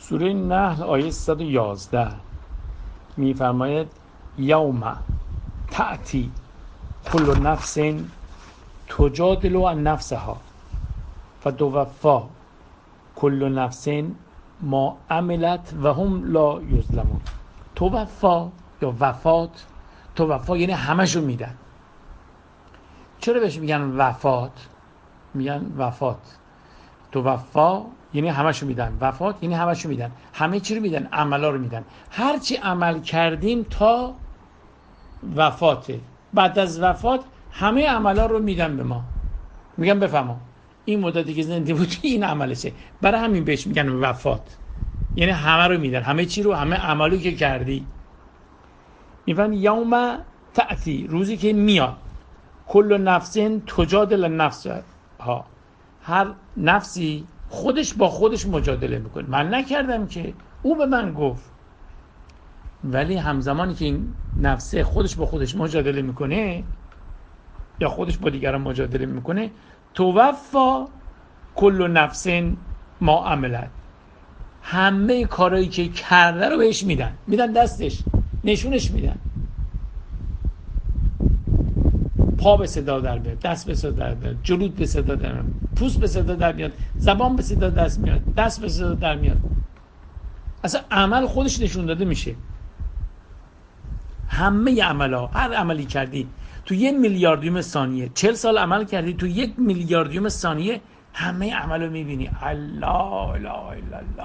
سوره نحل آیه 111 میفرماید یوم تأتی کل نفس تجادل عن نفسها فتوفی کل نفس ما عملت و هم لا یظلمون. توفا یا وفات، توفا یعنی همشو میدن. چرا بهش میگن وفات؟ میگن وفات. توفا یعنی همشو میدن، وفات یعنی همشو میدن. همه چی رو میدن؟ عملا رو میدن. هر چی عمل کردیم تا وفاته، بعد از وفات همه عملا رو میدن به ما، میگن بفهمم این مدتی که زنده بود این عملشه. برای همین بهش میگن وفات، یعنی همه رو میدن، همه چی رو، همه عملی که کردی. میگن یوم تأتی، روزی که میاد، کل نفس تجادل عن نفسها، هر نفسی خودش با خودش مجادله میکنه. من نکردم که، او به من گفت. ولی همزمانی که این نفسه خودش با خودش مجادله میکنه یا خودش با دیگران مجادله میکنه، توفا کل نفس ما عملت، همه کارهایی که کرده رو بهش میدن دستش، نشونش میدن. پا به صدا در میاد، دست به صدا در میاد، جلود به صدا در میاد، پوست به صدا در میاد، زبان به صدا دست میاد، دست به صدا در میاد. اصلا عمل خودش نشون داده میشه. همه عملا، هر عملی کردی تو 1 میلیاردیوم ثانیه، 40 سال عمل کردی، تو 1 میلیاردیوم ثانیه همه عملو میبینی. الله الا الله.